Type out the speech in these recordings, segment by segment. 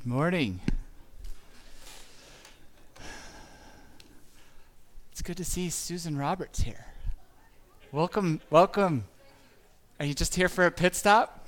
Good morning. It's good to see Susan Roberts here. Welcome, welcome. Are you just here for a pit stop?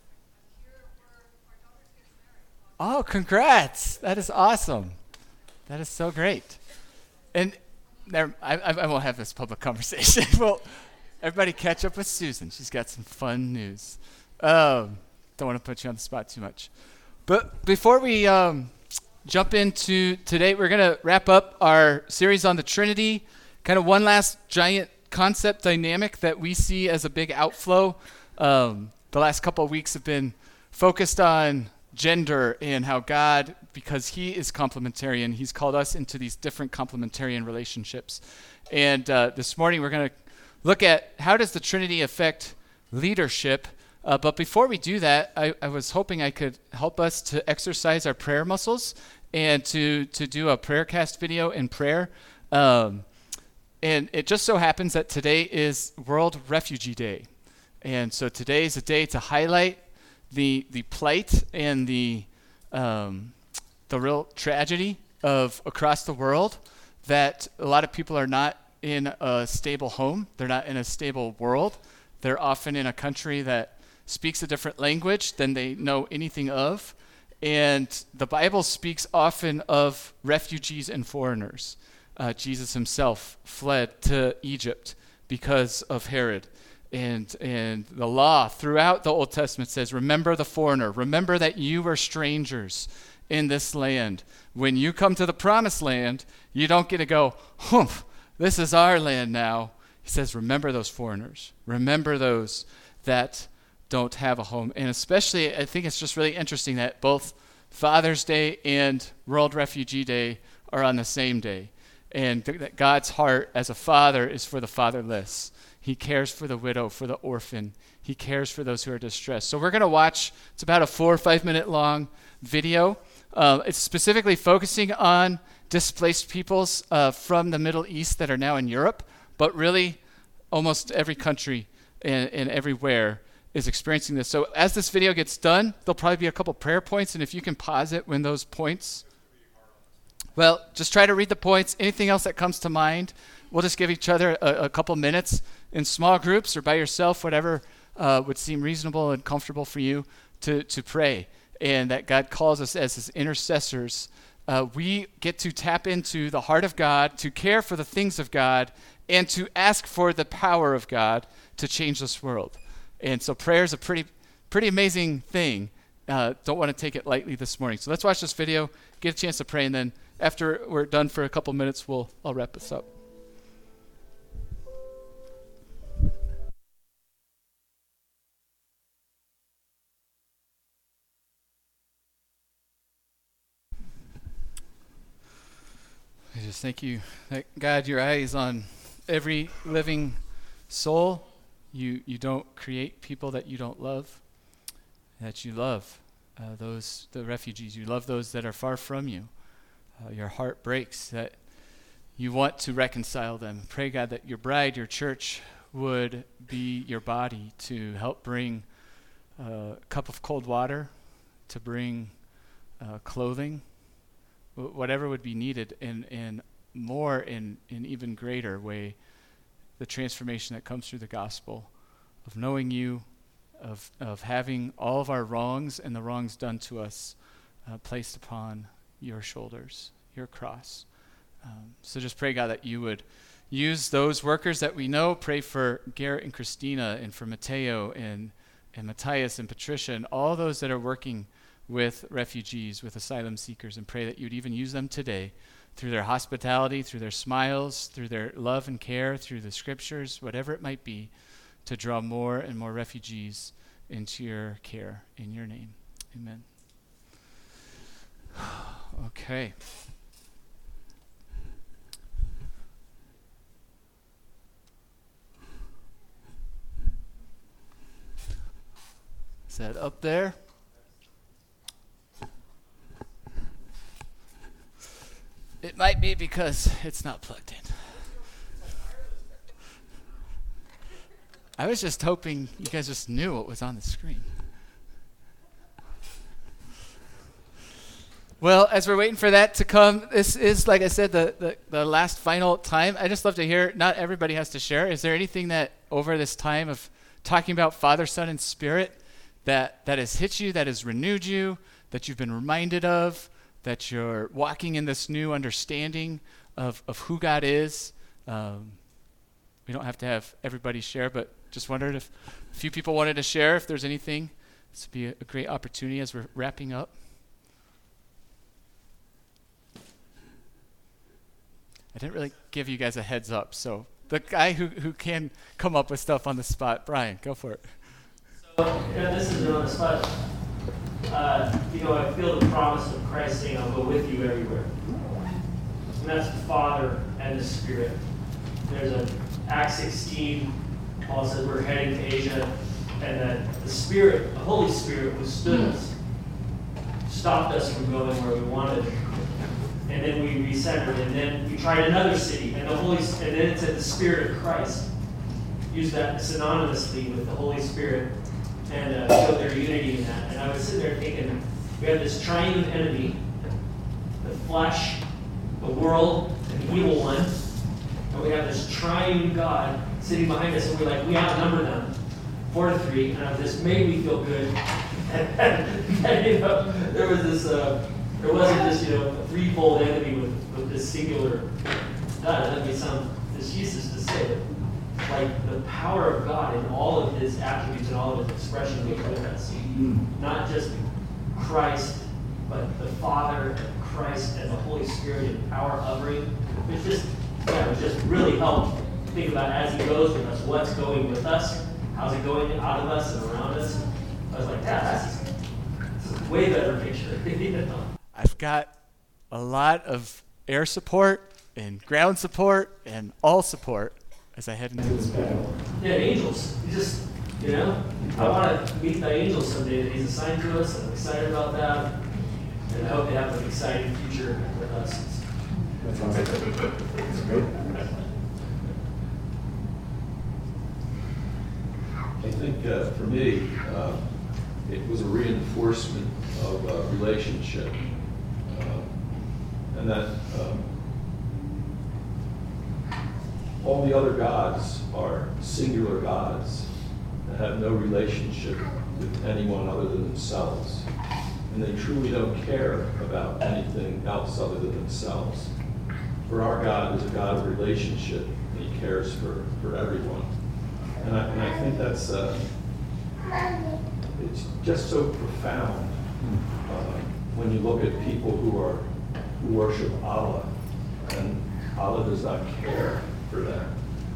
Oh, congrats. That is awesome. That is so great. And I won't have this public conversation. Well, everybody catch up with Susan. She's got some fun news. Don't want to put you on the spot too much. But before we jump into today, we're going to wrap up our series on the Trinity, kind of one last giant concept dynamic that we see as a big outflow. The last couple of weeks have been focused on gender and how God, because he is complementarian, he's called us into these different complementarian relationships. And this morning we're going to look at how does the Trinity affect leadership. But before we do that, I was hoping I could help us to exercise our prayer muscles and to do a prayer cast video in prayer. And it just so happens that today is World Refugee Day. And so today is a day to highlight the plight and the real tragedy of across the world that a lot of people are not in a stable home. They're not in a stable world. They're often in a country that speaks a different language than they know anything of. And the Bible speaks often of refugees and foreigners. Jesus himself fled to Egypt because of Herod. And the law throughout the Old Testament says, remember the foreigner. Remember that you were strangers in this land. When you come to the promised land, you don't get to go, humph, this is our land now. He says, remember those foreigners. Remember those that don't have a home. And especially, I think it's just really interesting that both Father's Day and World Refugee Day are on the same day. And that God's heart as a father is for the fatherless. He cares for the widow, for the orphan. He cares for those who are distressed. So we're going to watch, it's about a 4 or 5 minute long video. It's specifically focusing on displaced peoples from the Middle East that are now in Europe, but really almost every country and everywhere is experiencing this. So as this video gets done, there'll probably be a couple prayer points, and if you can pause it when those points, well, just try to read the points. Anything else that comes to mind, we'll just give each other a couple minutes in small groups or by yourself, whatever would seem reasonable and comfortable for you to pray. And that God calls us as his intercessors. We get to tap into the heart of God, to care for the things of God, and to ask for the power of God to change this world. And so prayer is a pretty amazing thing. Don't want to take it lightly this morning. So let's watch this video, get a chance to pray, and then after we're done for a couple minutes, I'll wrap this up. I just thank you that God, your eye is on every living soul. You don't create people that you don't love, that you love the refugees. You love those that are far from you. Your heart breaks that you want to reconcile them. Pray, God, that your bride, your church, would be your body to help bring a cup of cold water, to bring clothing, whatever would be needed, and more in even greater way, the transformation that comes through the gospel of knowing you, of having all of our wrongs and the wrongs done to us placed upon your shoulders, your cross. So just pray, God, that you would use those workers that we know. Pray for Garrett and Christina and for Mateo and Matthias and Patricia and all those that are working with refugees, with asylum seekers, and pray that you'd even use them today through their hospitality, through their smiles, through their love and care, through the scriptures, whatever it might be, to draw more and more refugees into your care. In your name, amen. Okay. Is that up there? It might be because it's not plugged in. I was just hoping you guys just knew what was on the screen. Well, as we're waiting for that to come, this is, like I said, the last final time. I just love to hear, not everybody has to share. Is there anything that over this time of talking about Father, Son, and Spirit that has hit you, that has renewed you, that you've been reminded of, that you're walking in this new understanding of who God is? We don't have to have everybody share, but just wondered if a few people wanted to share, if there's anything. This would be a great opportunity as we're wrapping up. I didn't really give you guys a heads up, so the guy who can come up with stuff on the spot, Brian, go for it. So, this is on the spot. I feel the promise of Christ saying, I'll go with you everywhere. And that's the Father and the Spirit. There's an Acts 16, Paul says we're heading to Asia, and that the Spirit, the Holy Spirit, withstood us, stopped us from going where we wanted. And then we recentered, and then we tried another city, and then it said the Spirit of Christ. Used that synonymously with the Holy Spirit, and showed their unity in that. And I was sitting there thinking, we have this triune enemy, the flesh, the world, and the evil one, and we have this triune God sitting behind us, and we're like, we outnumber them 4-3, and this made me feel good. And there was this. There wasn't this, a threefold enemy with this singular God. That may sound diseases to say, but like the power of God in all of His attributes and all of His expression was with us. Not just Christ, but the Father and Christ and the Holy Spirit in power hovering. It just really helped think about as He goes with us, what's going with us, how's it going out of us and around us. I was like, that's a way better picture. I've got a lot of air support and ground support and all support as I head into this battle. Yeah, angels. I want to meet the angels someday that He's assigned to us, and I'm excited about that. And I hope they have an exciting future with us. That's great. I think for me, it was a reinforcement of a relationship. And that all the other gods are singular gods that have no relationship with anyone other than themselves. And they truly don't care about anything else other than themselves. For our God is a God of relationship, and He cares for everyone. And I think that's, it's just so profound when you look at people who worship Allah, and Allah does not care for them.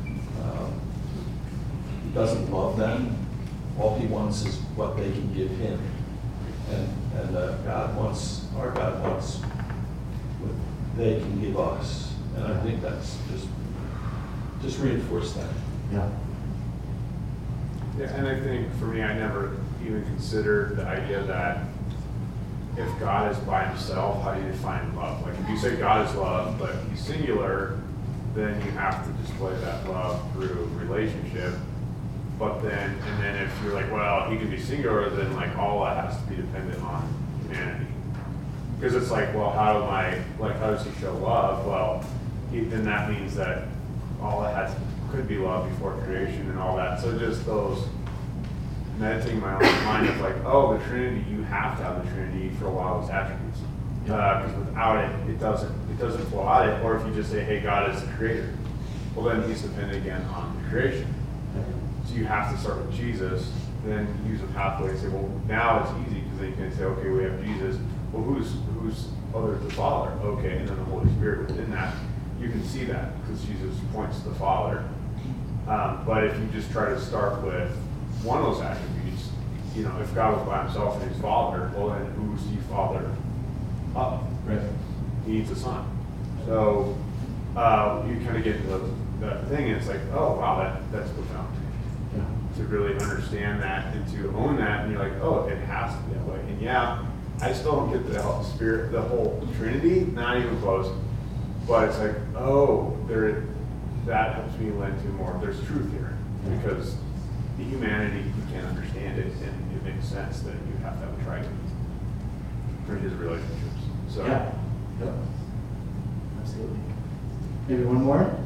He doesn't love them. All He wants is what they can give Him. And our God wants what they can give us. And I think that's just reinforce that. Yeah. Yeah, and I think for me, I never even considered the idea that if God is by Himself, how do you define love? Like if you say God is love, but He's singular, then you have to display that love through relationship. But then if you're like, well, He can be singular, then like all that has to be dependent on humanity. Because it's like, well, how does He show love? Well, then that means that all that could be love before creation and all that. So just those meditating my own mind of like, oh, the Trinity, you have to have the Trinity for a lot of those attributes. Because without it, it doesn't flow out it. Or if you just say, hey, God is the creator, well then He's dependent again on the creation. So you have to start with Jesus, then use a pathway and say, well, now it's easy because then you can say, okay, we have Jesus. Well, who's other than the Father? Okay, and then the Holy Spirit within that. You can see that because Jesus points to the Father. But if you just try to start with one of those attributes, if God was by Himself and He's Father, well then who's He Father up? Right. He needs a Son. So you kind of get into that thing, and it's like, oh wow, that's profound. Yeah. To really understand that and to own that, and you're like, oh, it has to be that way. And yeah, I still don't get the whole Trinity, not even close. But it's like, oh, that helps me lend to more. There's truth here because the humanity, you can't understand it, and it makes sense that you have to have a triune for His relationships. So Yeah. Absolutely. Maybe one more?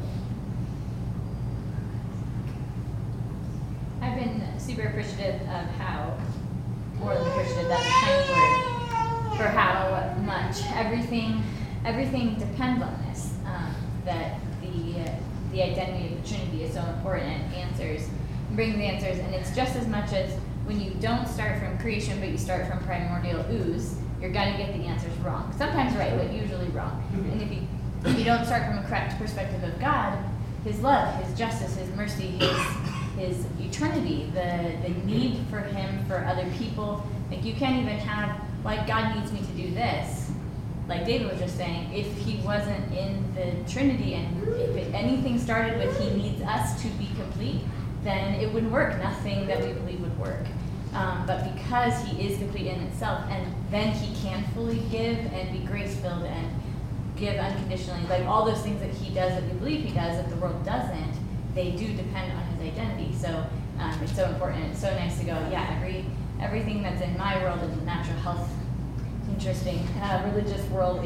I've been super appreciative of how, more than appreciative, that's a tiny word, for how much everything depends on this. That the identity of the Trinity is so important and brings the answers, and it's just as much as when you don't start from creation, but you start from primordial ooze, you're gonna get the answers wrong. Sometimes right, but usually wrong. And if you don't start from a correct perspective of God, His love, His justice, His mercy, His eternity, the need for Him for other people, like you can't even have, like, God needs me to do this. Like David was just saying, if He wasn't in the Trinity and if anything started with He needs us to be complete, then it wouldn't work. Nothing that we believe would work. But because He is complete in itself, and then He can fully give and be grace-filled and give unconditionally, like all those things that He does that we believe He does that the world doesn't, they do depend on His identity. So it's so important. It's so nice to go, yeah, everything that's in my world in the natural health, interesting, religious world,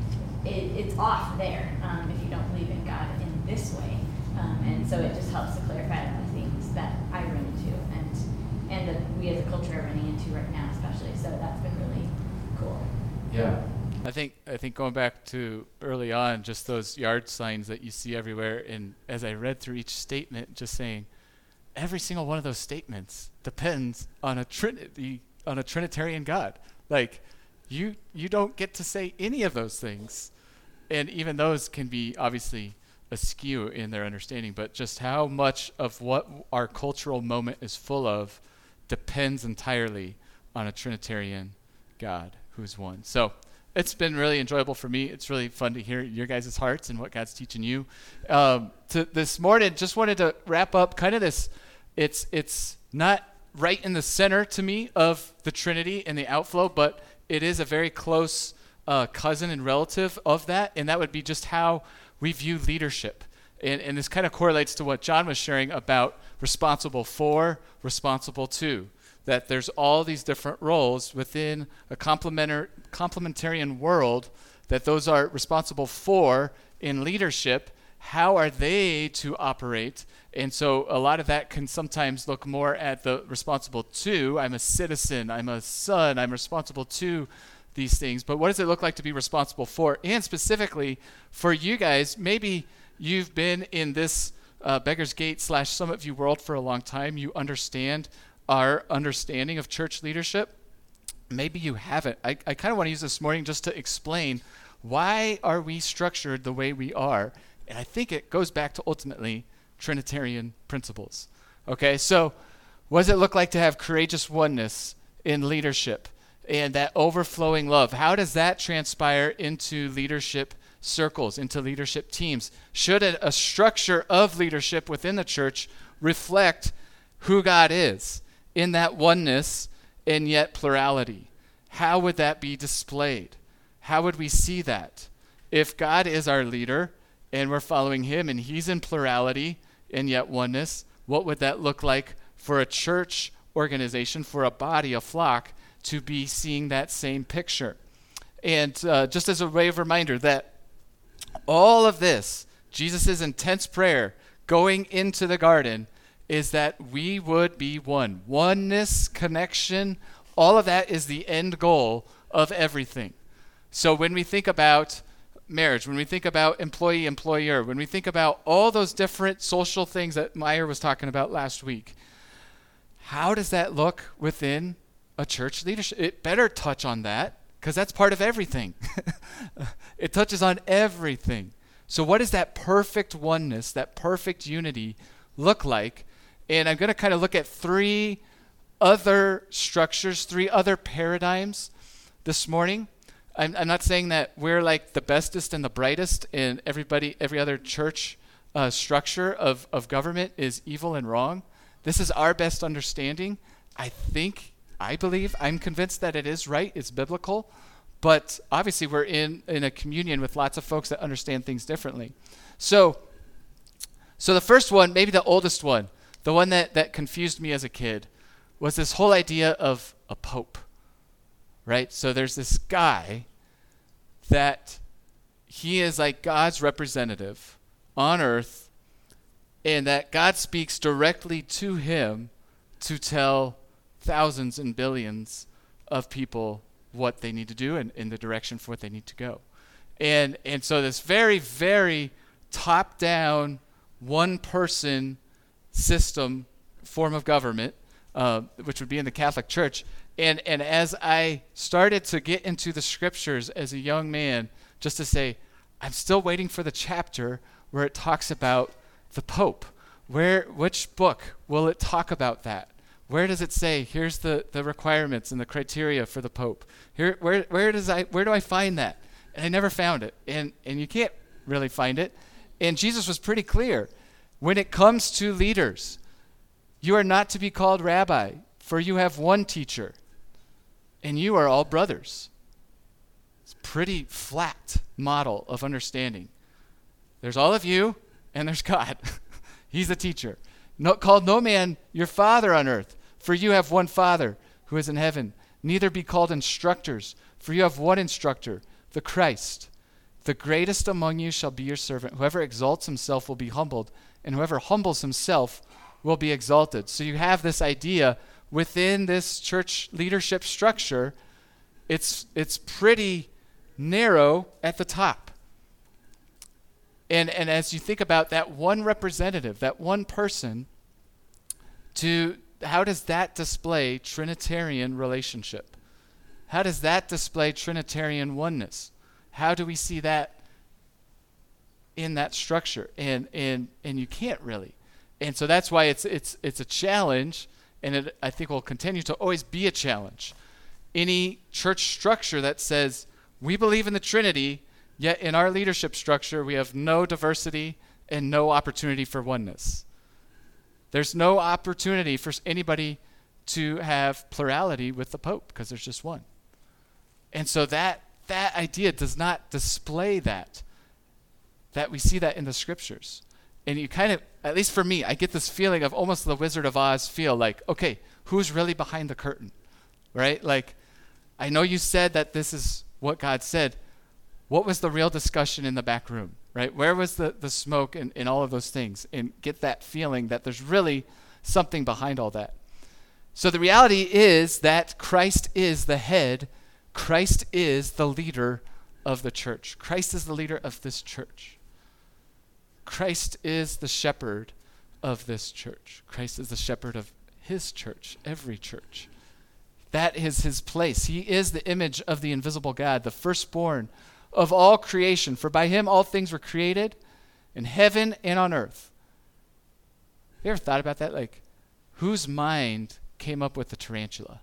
it's off there if you don't believe in God in this way. And so it just helps to clarify the things that I run into and that we as a culture are running into right now especially. So that's been really cool. Yeah. I think going back to early on, just those yard signs that you see everywhere, and as I read through each statement, just saying every single one of those statements depends on a Trinitarian God. Like you don't get to say any of those things, and even those can be obviously askew in their understanding, but just how much of what our cultural moment is full of depends entirely on a Trinitarian God who's one. So it's been really enjoyable for me. It's really fun to hear your guys' hearts and what God's teaching you. To this morning, just wanted to wrap up kind of this. It's not right in the center to me of the Trinity and the outflow, but it is a very close cousin and relative of that, and that would be just how we view leadership. And this kind of correlates to what John was sharing about responsible for, responsible to, that there's all these different roles within a complementarian world that those are responsible for in leadership. How are they to operate? And so a lot of that can sometimes look more at the responsible to. I'm a citizen, I'm a son, I'm responsible to these things. But what does it look like to be responsible for? And specifically for you guys, maybe you've been in this Beggar's Gate / Summit View world for a long time. You understand our understanding of church leadership. Maybe you haven't. I kind of want to use this morning just to explain why are we structured the way we are. And I think it goes back to ultimately Trinitarian principles. Okay, so what does it look like to have courageous oneness in leadership and that overflowing love? How does that transpire into leadership circles, into leadership teams? Should a structure of leadership within the church reflect who God is in that oneness and yet plurality? How would that be displayed? How would we see that? If God is our leader and we're following him and he's in plurality and yet oneness, what would that look like for a church organization, for a body, a flock, to be seeing that same picture? And just as a way of reminder that all of this, Jesus' intense prayer going into the garden, is that we would be one. Oneness, connection, all of that is the end goal of everything. So when we think about marriage, when we think about employee-employer, when we think about all those different social things that Meyer was talking about last week, how does that look within a church leadership? It better touch on that, because that's part of everything. It touches on everything. So what does that perfect oneness, that perfect unity look like? And I'm going to kind of look at 3 other structures, 3 other paradigms this morning. I'm not saying that we're like the bestest and the brightest, and every other church structure of government is evil and wrong. This is our best understanding. I believe, I'm convinced that it is right, it's biblical, but obviously we're in a communion with lots of folks that understand things differently. So the first one, maybe the oldest one, the one that confused me as a kid, was this whole idea of a pope, right? So there's this guy that he is like God's representative on earth, and that God speaks directly to him to tell thousands and billions of people what they need to do and in the direction for what they need to go. And so this very, very top-down, one-person system, form of government, which would be in the Catholic Church. And as I started to get into the scriptures as a young man, just to say, I'm still waiting for the chapter where it talks about the Pope. Which book will it talk about that? Where does it say, here's the requirements and the criteria for the Pope? Where do I find that? And I never found it. And you can't really find it. And Jesus was pretty clear. When it comes to leaders, you are not to be called rabbi, for you have one teacher, and you are all brothers. It's a pretty flat model of understanding. There's all of you, and there's God. He's the teacher. Call no man your father on earth, for you have one Father who is in heaven. Neither be called instructors, for you have one instructor, the Christ. The greatest among you shall be your servant. Whoever exalts himself will be humbled, and whoever humbles himself will be exalted. So you have this idea within this church leadership structure. It's pretty narrow at the top. And as you think about that one representative, that one person, how does that display Trinitarian relationship? How does that display Trinitarian oneness? How do we see that in that structure? And you can't really. And so that's why it's a challenge, and it, I think, will continue to always be a challenge. Any church structure that says we believe in the Trinity, yet in our leadership structure we have no diversity and no opportunity for oneness. There's no opportunity for anybody to have plurality with the Pope because there's just one. And so that idea does not display that we see that in the scriptures. And you kind of, at least for me, I get this feeling of almost the Wizard of Oz feel, like, okay, who's really behind the curtain, right? Like, I know you said that this is what God said. What was the real discussion in the back room, right? Where was the smoke and all of those things? And get that feeling that there's really something behind all that. So the reality is that Christ is the head. Christ is the leader of the church. Christ is the leader of this church. Christ is the shepherd of this church. Christ is the shepherd of his church, every church. That is his place. He is the image of the invisible God, the firstborn of all creation. For by him all things were created in heaven and on earth. You ever thought about that? Like, whose mind came up with the tarantula?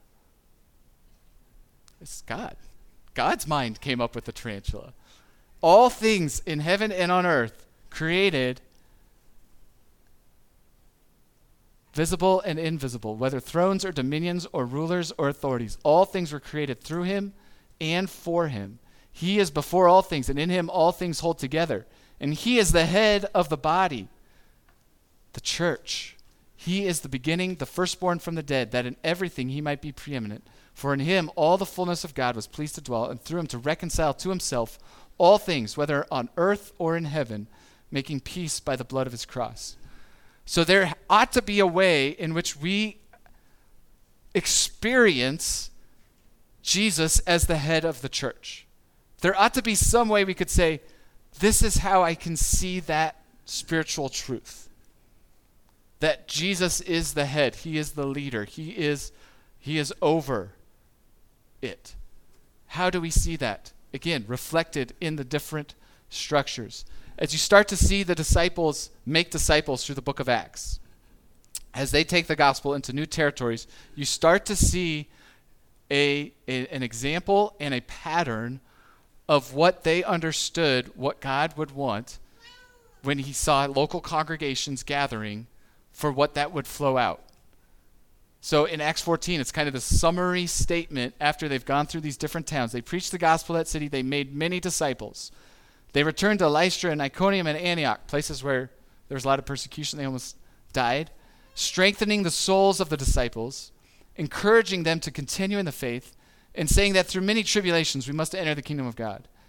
It's God. God's mind came up with the tarantula. All things in heaven and on earth created, visible and invisible, whether thrones or dominions or rulers or authorities. All things were created through him and for him. He is before all things, and in him all things hold together. And he is the head of the body, the church. He is the beginning, the firstborn from the dead, that in everything he might be preeminent. For in him all the fullness of God was pleased to dwell, and through him to reconcile to himself all things, whether on earth or in heaven, making peace by the blood of his cross. So there ought to be a way in which we experience Jesus as the head of the church. There ought to be some way we could say, this is how I can see that spiritual truth. That Jesus is the head. He is the leader. He is over it. How do we see that? Again, reflected in the different structures. As you start to see the disciples make disciples through the book of Acts, as they take the gospel into new territories, you start to see an example and a pattern of what they understood, what God would want when he saw local congregations gathering for what that would flow out. So in Acts 14, it's kind of the summary statement after they've gone through these different towns. They preached the gospel at that city. They made many disciples. They returned to Lystra and Iconium and Antioch, places where there was a lot of persecution. They almost died. Strengthening the souls of the disciples, encouraging them to continue in the faith, and saying that through many tribulations we must enter the kingdom of God.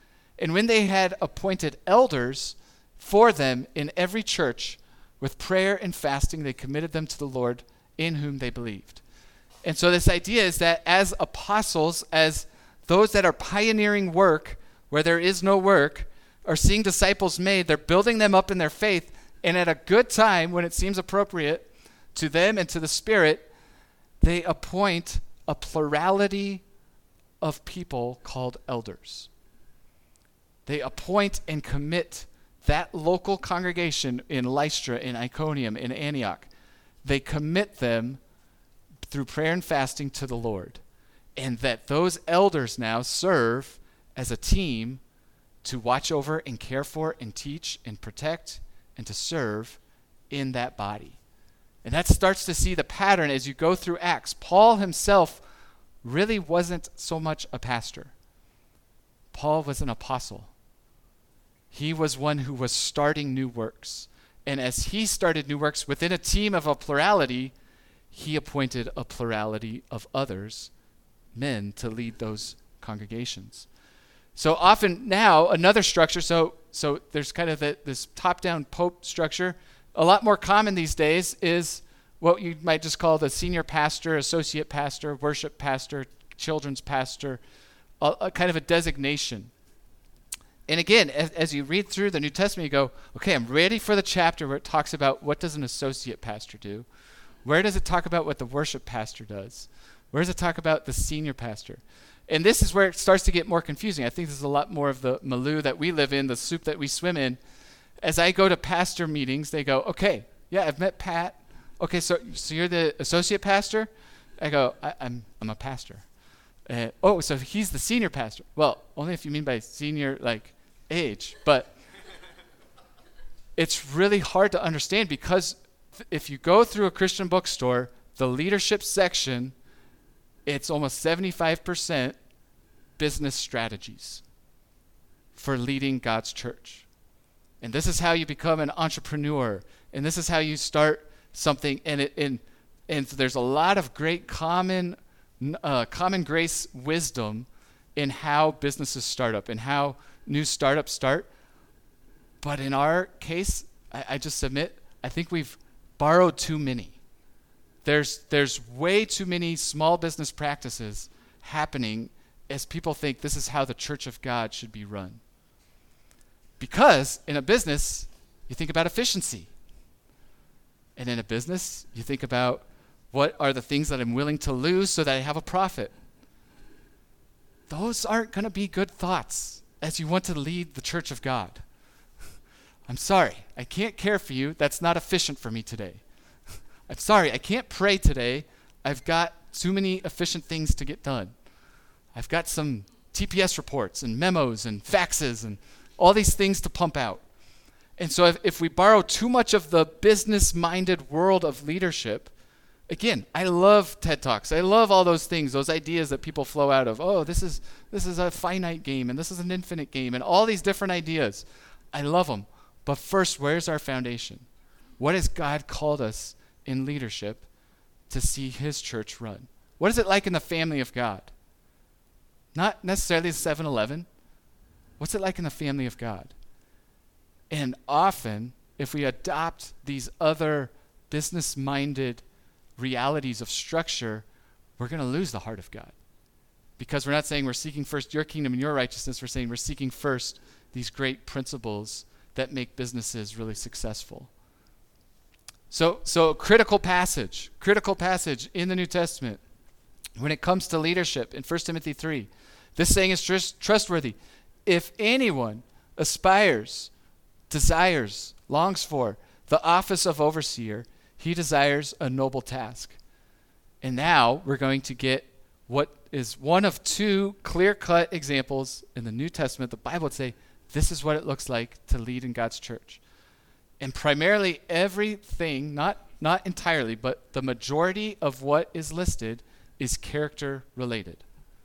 And when they had appointed elders for them in every church, with prayer and fasting, they committed them to the Lord in whom they believed. And so this idea is that as apostles, as those that are pioneering work where there is no work, are seeing disciples made, they're building them up in their faith, and at a good time, when it seems appropriate to them and to the Spirit, they appoint a plurality of people called elders. They appoint and commit that local congregation in Lystra, in Iconium, in Antioch. They commit them through prayer and fasting to the Lord. And that those elders now serve as a team to watch over and care for and teach and protect and to serve in that body. And that starts to see the pattern as you go through Acts. Paul himself really wasn't so much a pastor. Paul was an apostle. He was one who was starting new works. And as he started new works within a team of a plurality, he appointed a plurality of others, men, to lead those congregations. So often now, another structure, so there's kind of this top-down pope structure. A lot more common these days is what you might just call the senior pastor, associate pastor, worship pastor, children's pastor, a kind of a designation. And again, as you read through the New Testament, you go, okay, I'm ready for the chapter where it talks about what does an associate pastor do? Where does it talk about what the worship pastor does? Where does it talk about the senior pastor? And this is where it starts to get more confusing. I think this is a lot more of the milieu that we live in, the soup that we swim in. As I go to pastor meetings, they go, okay, yeah, I've met Pat. Okay, so you're the associate pastor? I go, I'm a pastor. So he's the senior pastor. Well, only if you mean by senior, like age. But it's really hard to understand because if you go through a Christian bookstore, the leadership section, it's almost 75% business strategies for leading God's church. And this is how you become an entrepreneur. And this is how you start something. And there's a lot of great common grace wisdom in how businesses start up and how new startups start. But in our case, I just submit, I think we've borrowed too many. There's way too many small business practices happening as people think this is how the church of God should be run. Because in a business, you think about efficiency. And in a business, you think about what are the things that I'm willing to lose so that I have a profit. Those aren't going to be good thoughts as you want to lead the church of God. I'm sorry, I can't care for you. That's not efficient for me today. I'm sorry, I can't pray today. I've got too many efficient things to get done. I've got some TPS reports and memos and faxes and all these things to pump out. And so if we borrow too much of the business-minded world of leadership, again, I love TED Talks. I love all those things, those ideas that people flow out of. Oh, this is a finite game, and this is an infinite game, and all these different ideas. I love them. But first, where's our foundation? What has God called us in leadership to see his church run? What is it like in the family of God? Not necessarily the 7-Eleven. What's it like in the family of God? And often, if we adopt these other business-minded realities of structure, we're going to lose the heart of God. Because we're not saying we're seeking first your kingdom and your righteousness. We're saying we're seeking first these great principles that make businesses really successful. So critical passage in the New Testament when it comes to leadership in 1 Timothy 3. This saying is trustworthy. If anyone aspires, desires, longs for the office of overseer, he desires a noble task. And now we're going to get what is one of two clear-cut examples in the New Testament. The Bible would say, this is what it looks like to lead in God's church. And primarily everything, not entirely, but the majority of what is listed is character related.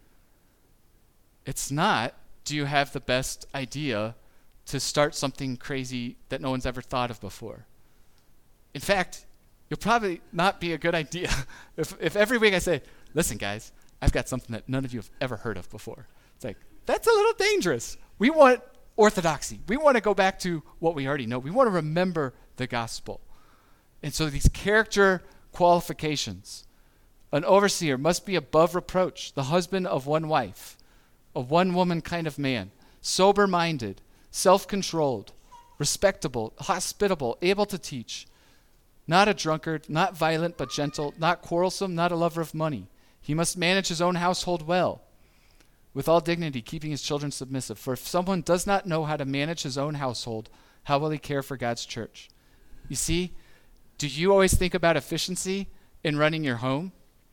It's not, do you have the best idea to start something crazy that no one's ever thought of before? In fact, you'll probably not be a good idea if every week I say, listen guys, I've got something that none of you have ever heard of before. It's like, that's a little dangerous. We want orthodoxy. We want to go back to what we already know. We want to remember the gospel. And so these character qualifications. An overseer must be above reproach, the husband of one wife, a one-woman kind of man, sober-minded, self-controlled, respectable, hospitable, able to teach, not a drunkard, not violent but gentle, not quarrelsome, not a lover of money. He must manage his own household well, with all dignity, keeping his children submissive. For if someone does not know how to manage his own household, how will he care for God's church? You see, do you always think about efficiency in running your home?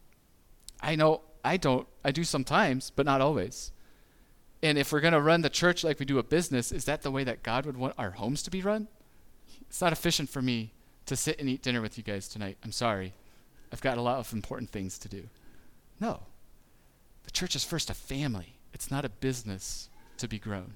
I know I don't. I do sometimes, but not always. And if we're going to run the church like we do a business, is that the way that God would want our homes to be run? It's not efficient for me to sit and eat dinner with you guys tonight. I'm sorry. I've got a lot of important things to do. No. The church is first a family. It's not a business to be grown.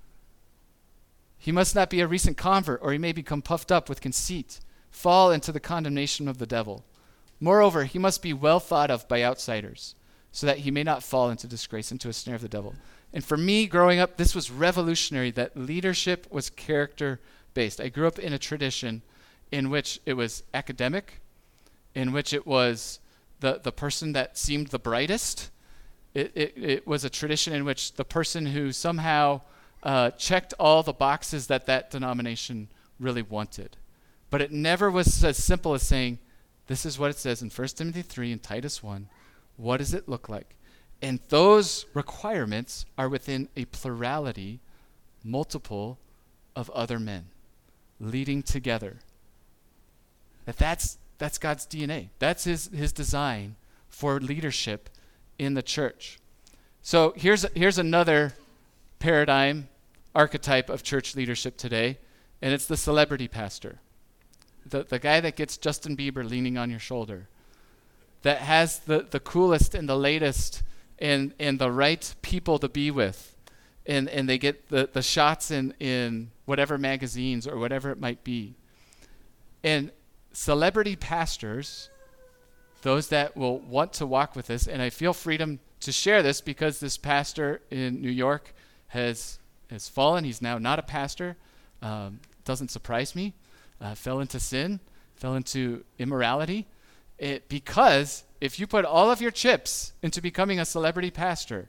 He must not be a recent convert, or he may become puffed up with conceit, fall into the condemnation of the devil. Moreover, he must be well thought of by outsiders, so that he may not fall into disgrace, into a snare of the devil. And for me, growing up, this was revolutionary, that leadership was character-based. I grew up in a tradition in which it was academic, in which it was the person that seemed the brightest. It was a tradition in which the person who somehow checked all the boxes that denomination really wanted. But it never was as simple as saying, this is what it says in 1 Timothy 3 and Titus 1. What does it look like? And those requirements are within a plurality, multiple of other men leading together. That's God's DNA. That's his design for leadership in the church. So here's another paradigm, archetype of church leadership today, and it's the celebrity pastor. The guy that gets Justin Bieber leaning on your shoulder, that has the coolest and the latest and the right people to be with, and they get the shots in whatever magazines or whatever it might be. And celebrity pastors, those that will want to walk with this, and I feel freedom to share this because this pastor in New York has fallen. He's now not a pastor. Doesn't surprise me. Fell into sin, fell into immorality. Because if you put all of your chips into becoming a celebrity pastor,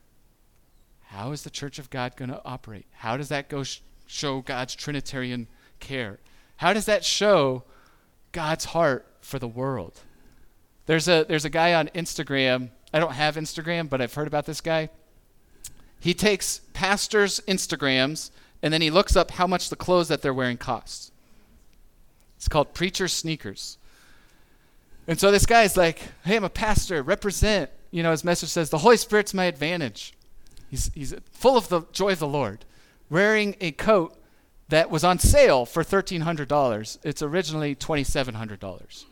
how is the Church of God going to operate? How does that go show God's Trinitarian care? How does that show God's heart for the world? There's a guy on Instagram. I don't have Instagram, but I've heard about this guy. He takes pastors' Instagrams, and then he looks up how much the clothes that they're wearing cost. It's called Preacher Sneakers. And so this guy's like, hey, I'm a pastor, represent. His message says, the Holy Spirit's my advantage. He's full of the joy of the Lord, wearing a coat that was on sale for $1,300. It's originally $2,700.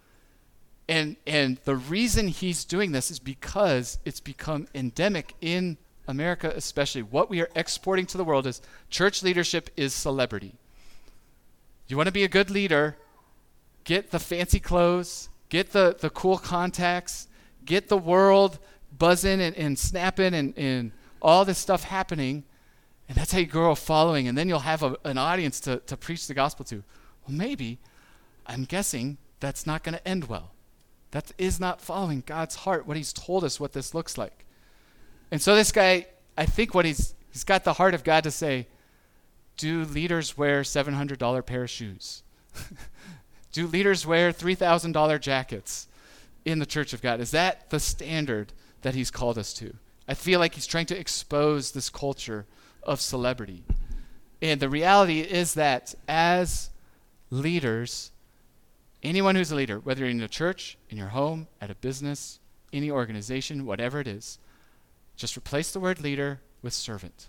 And the reason he's doing this is because it's become endemic in America especially. What we are exporting to the world is church leadership is celebrity. You want to be a good leader, get the fancy clothes, get the cool contacts, get the world buzzing and snapping and all this stuff happening, and that's how you grow a following, and then you'll have an audience to preach the gospel to. Well, maybe, I'm guessing, that's not going to end well. That is not following God's heart, what he's told us what this looks like. And so this guy, I think what he's got the heart of God to say, do leaders wear $700 pair of shoes? Do leaders wear $3,000 jackets in the Church of God? Is that the standard that he's called us to? I feel like he's trying to expose this culture of celebrity. And the reality is that as leaders, anyone who's a leader, whether you're in a church, in your home, at a business, any organization, whatever it is, just replace the word leader with servant.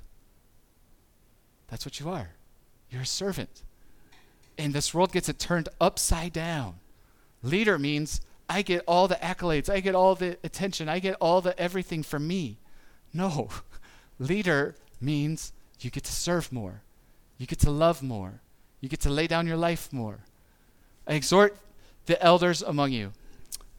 That's what you are. You're a servant. And this world gets it turned upside down. Leader means I get all the accolades, I get all the attention, I get all the everything from me. No. Leader means you get to serve more. You get to love more. You get to lay down your life more. I exhort the elders among you.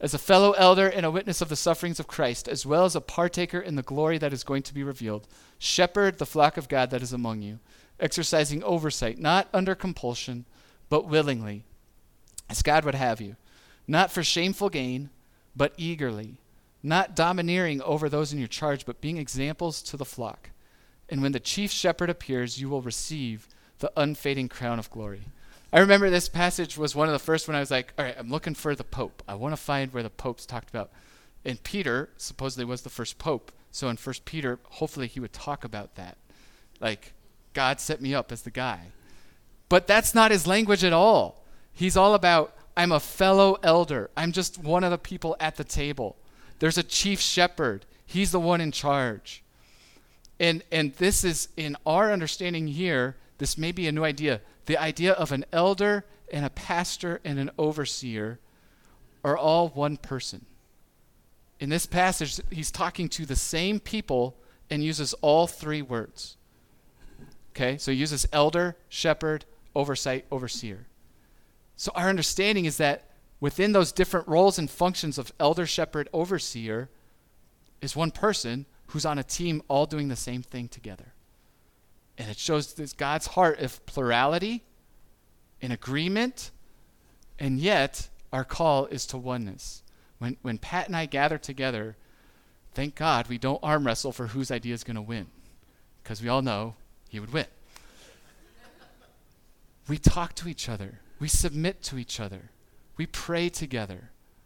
as a fellow elder and a witness of the sufferings of Christ, as well as a partaker in the glory that is going to be revealed, shepherd the flock of God that is among you, exercising oversight, not under compulsion, but willingly, as God would have you, not for shameful gain, but eagerly, not domineering over those in your charge, but being examples to the flock. And when the chief shepherd appears, you will receive the unfading crown of glory. I remember this passage was one of the first when I was like, all right, I'm looking for the Pope. I want to find where the Pope's talked about. And Peter supposedly was the first Pope. So in 1 Peter, hopefully he would talk about that. Like, God set me up as the guy. But that's not his language at all. He's all about, I'm a fellow elder. I'm just one of the people at the table. There's a chief shepherd. He's the one in charge. And this is, in our understanding here, this may be a new idea. The idea of an elder and a pastor and an overseer are all one person. In this passage, he's talking to the same people and uses all three words. Okay, so he uses elder, shepherd, oversight, overseer. So our understanding is that within those different roles and functions of elder, shepherd, overseer is one person who's on a team all doing the same thing together. And it shows this God's heart of plurality, in agreement, and yet our call is to oneness. When Pat and I gather together, thank God we don't arm wrestle for whose idea is going to win, because we all know he would win. We talk to each other. We submit to each other. We pray together.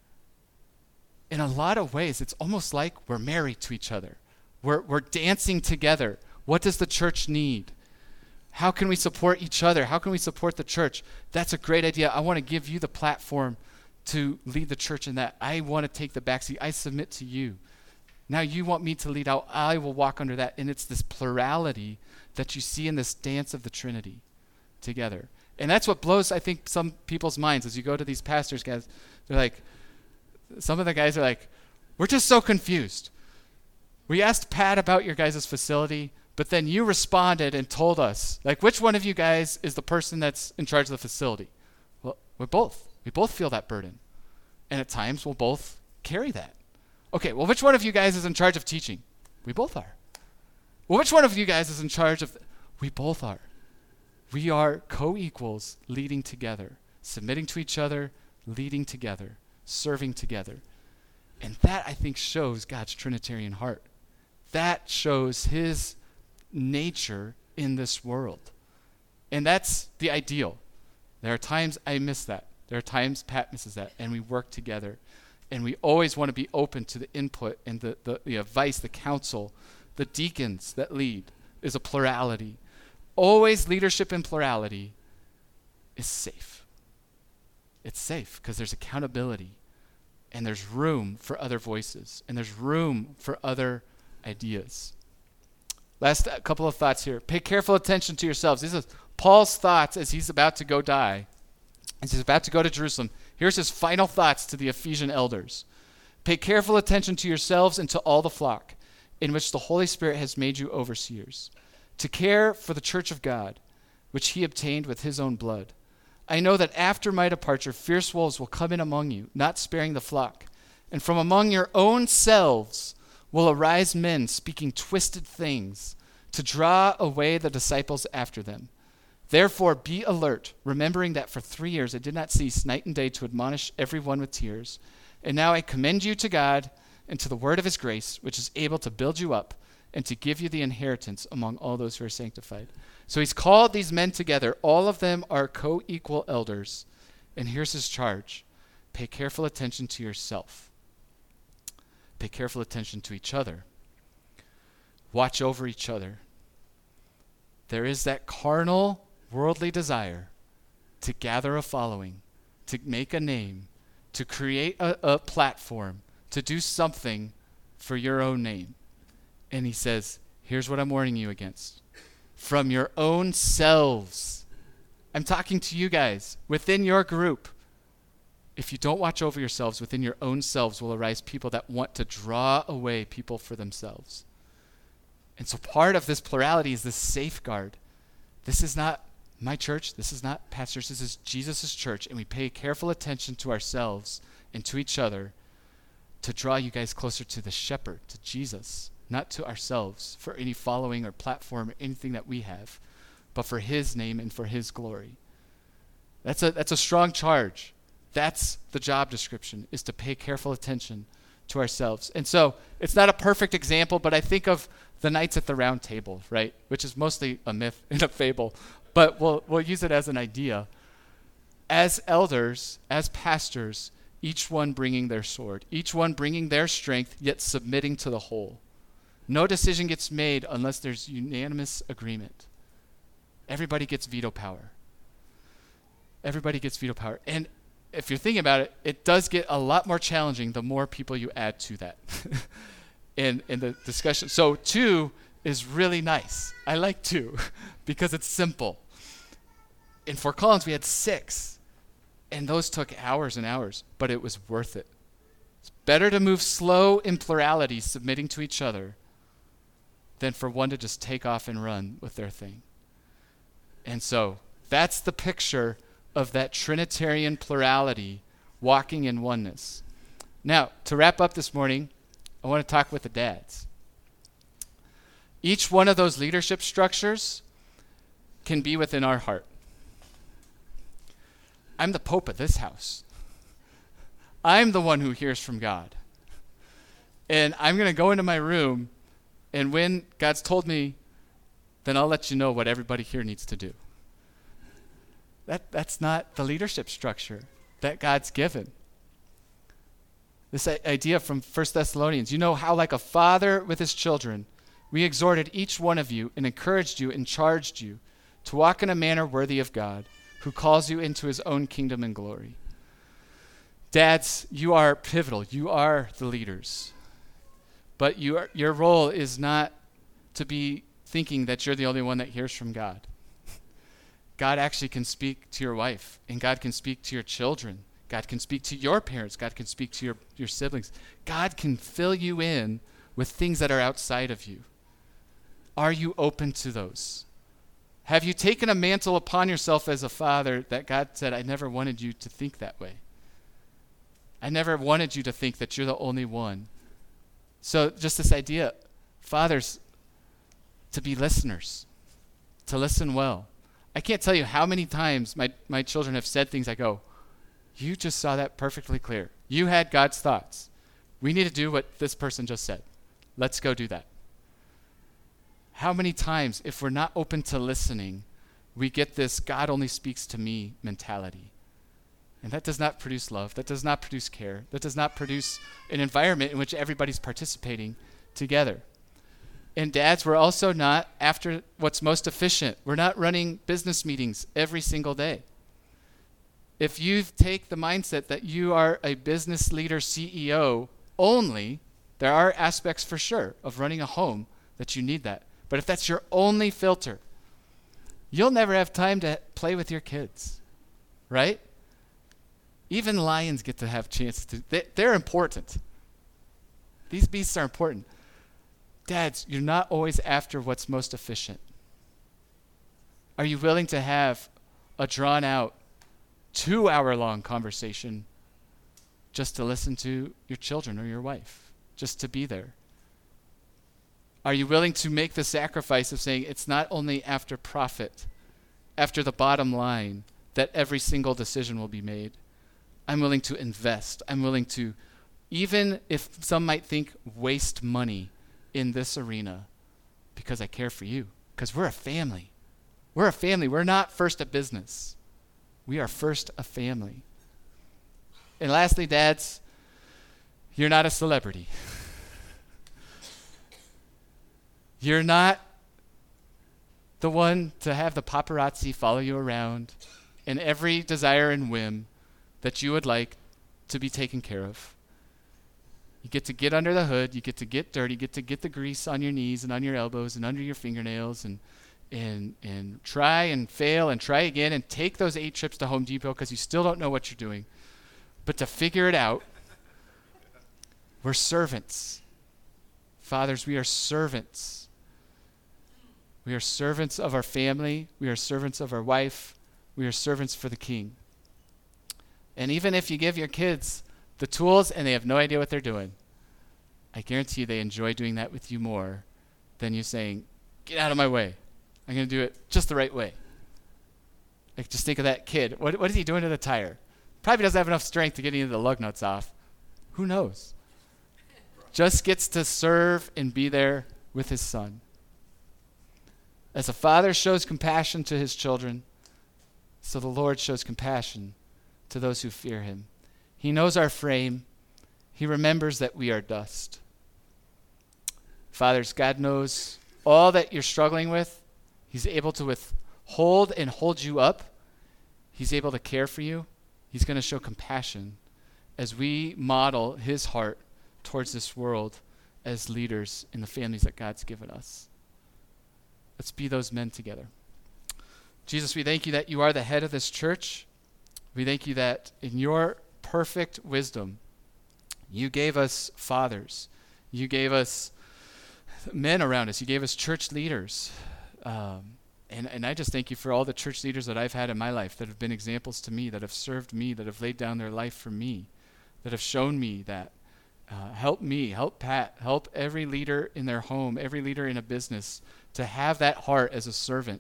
In a lot of ways, it's almost like we're married to each other. We're dancing together. What does the church need? How can we support each other? How can we support the church? That's a great idea. I want to give you the platform to lead the church in that. I want to take the backseat. I submit to you. Now you want me to lead out. I will walk under that. And it's this plurality that you see in this dance of the Trinity together. And that's what blows, I think, some people's minds as you go to these pastors, guys. They're like, some of the guys are like, we're just so confused. We asked Pat about your guys' facility, but then you responded and told us, like, which one of you guys is the person that's in charge of the facility? Well, we're both. We both feel that burden. And at times, we'll both carry that. Okay, well, which one of you guys is in charge of teaching? We both are. Well, which one of you guys is in charge of... We both are. We are co-equals leading together, submitting to each other, leading together, serving together. And that, I think, shows God's Trinitarian heart. That shows his nature in this world. And that's the ideal. There are times I miss that. There are times Pat misses that, and we work together. And we always want to be open to the input and the advice, the counsel, the deacons that lead is a plurality. Always leadership in plurality is safe. It's safe because there's accountability and there's room for other voices and there's room for other ideas. Last couple of thoughts here. Pay careful attention to yourselves. These are Paul's thoughts as he's about to go die. As he's about to go to Jerusalem. Here's his final thoughts to the Ephesian elders. Pay careful attention to yourselves and to all the flock in which the Holy Spirit has made you overseers, to care for the church of God, which he obtained with his own blood. I know that after my departure, fierce wolves will come in among you, not sparing the flock. And from among your own selves will arise men speaking twisted things to draw away the disciples after them. Therefore, be alert, remembering that for 3 years I did not cease night and day to admonish everyone with tears. And now I commend you to God and to the word of his grace, which is able to build you up and to give you the inheritance among all those who are sanctified. So he's called these men together. All of them are co-equal elders. And here's his charge. Pay careful attention to yourself. Pay careful attention to each other. Watch over each other. There is that carnal, worldly desire to gather a following, to make a name, to create a platform, to do something for your own name. And he says, here's what I'm warning you against. From your own selves. I'm talking to you guys within your group. If you don't watch over yourselves, within your own selves will arise people that want to draw away people for themselves. And so part of this plurality is this safeguard. This is not my church. This is not pastors. This is Jesus' church. And we pay careful attention to ourselves and to each other to draw you guys closer to the shepherd, to Jesus, not to ourselves for any following or platform or anything that we have, but for his name and for his glory. That's a strong charge. That's the job description, is to pay careful attention to ourselves. And so it's not a perfect example, but I think of the Knights at the Round Table, right? Which is mostly a myth and a fable, but we'll use it as an idea. As elders, as pastors, each one bringing their sword, each one bringing their strength, yet submitting to the whole. No decision gets made unless there's unanimous agreement. Everybody gets veto power. Everybody gets veto power. And if you're thinking about it, it does get a lot more challenging the more people you add to that in the discussion. So 2 is really nice. I like 2 because it's simple. In Fort Collins, we had 6. And those took hours and hours, but it was worth it. It's better to move slow in plurality, submitting to each other, than for one to just take off and run with their thing. And so that's the picture of that Trinitarian plurality walking in oneness. Now, to wrap up this morning, I want to talk with the dads. Each one of those leadership structures can be within our heart. I'm the Pope of this house. I'm the one who hears from God. And I'm going to go into my room, and when God's told me, then I'll let you know what everybody here needs to do. That's not the leadership structure that God's given. This idea from 1 Thessalonians, you know how like a father with his children, we exhorted each one of you and encouraged you and charged you to walk in a manner worthy of God, who calls you into his own kingdom and glory. Dads, you are pivotal. You are the leaders. But your role is not to be thinking that you're the only one that hears from God. God actually can speak to your wife, and God can speak to your children. God can speak to your parents. God can speak to your siblings. God can fill you in with things that are outside of you. Are you open to those? Have you taken a mantle upon yourself as a father that God said, I never wanted you to think that way? I never wanted you to think that you're the only one. So just this idea, fathers, to be listeners, to listen well. I can't tell you how many times my children have said things I go, you just saw that perfectly clear. You had God's thoughts. We need to do what this person just said. Let's go do that. How many times, if we're not open to listening, we get this God only speaks to me mentality. And that does not produce love. That does not produce care. That does not produce an environment in which everybody's participating together. And dads, we're also not after what's most efficient. We're not running business meetings every single day. If you take the mindset that you are a business leader, CEO only, there are aspects for sure of running a home that you need that. But if that's your only filter, you'll never have time to play with your kids, right? Even lions get to have chances to, they're important. These beasts are important. Dads, you're not always after what's most efficient. Are you willing to have a drawn out 2-hour-long conversation just to listen to your children or your wife, just to be there? Are you willing to make the sacrifice of saying it's not only after profit, after the bottom line, that every single decision will be made? I'm willing to invest. I'm willing to, even if some might think, waste money in this arena because I care for you, because we're a family. We're a family. We're not first a business. We are first a family. And lastly, dads, you're not a celebrity. You're not the one to have the paparazzi follow you around and every desire and whim that you would like to be taken care of. You get under the hood, you get to get dirty, you get to get the grease on your knees and on your elbows and under your fingernails and try and fail and try again and take those 8 trips to Home Depot because you still don't know what you're doing. But to figure it out, we're servants. Fathers, we are servants. We are servants of our family. We are servants of our wife. We are servants for the King. And even if you give your kids the tools and they have no idea what they're doing, I guarantee you they enjoy doing that with you more than you saying, get out of my way. I'm going to do it just the right way. Like, just think of that kid. What is he doing to the tire? Probably doesn't have enough strength to get any of the lug nuts off. Who knows? Just gets to serve and be there with his son. As a father shows compassion to his children, so the Lord shows compassion to those who fear him. He knows our frame. He remembers that we are dust. Fathers, God knows all that you're struggling with. He's able to withhold and hold you up. He's able to care for you. He's going to show compassion as we model his heart towards this world as leaders in the families that God's given us. Let's be those men together. Jesus, we thank you that you are the head of this church. We thank you that in your perfect wisdom, you gave us fathers. You gave us men around us. You gave us church leaders. And I just thank you for all the church leaders that I've had in my life that have been examples to me, that have served me, that have laid down their life for me, that have shown me that. Help me, help Pat, help every leader in their home, every leader in a business to have that heart as a servant.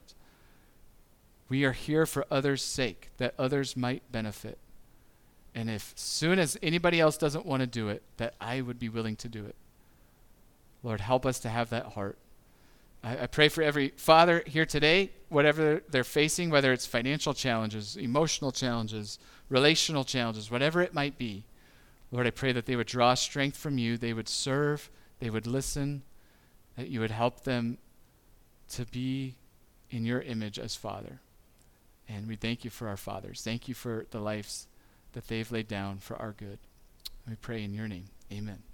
We are here for others' sake, that others might benefit. And if soon as anybody else doesn't want to do it, that I would be willing to do it. Lord, help us to have that heart. I pray for every father here today, whatever they're facing, whether it's financial challenges, emotional challenges, relational challenges, whatever it might be. Lord, I pray that they would draw strength from you, they would serve, they would listen, that you would help them to be in your image as Father. And we thank you for our fathers. Thank you for the lives that they've laid down for our good. We pray in your name. Amen.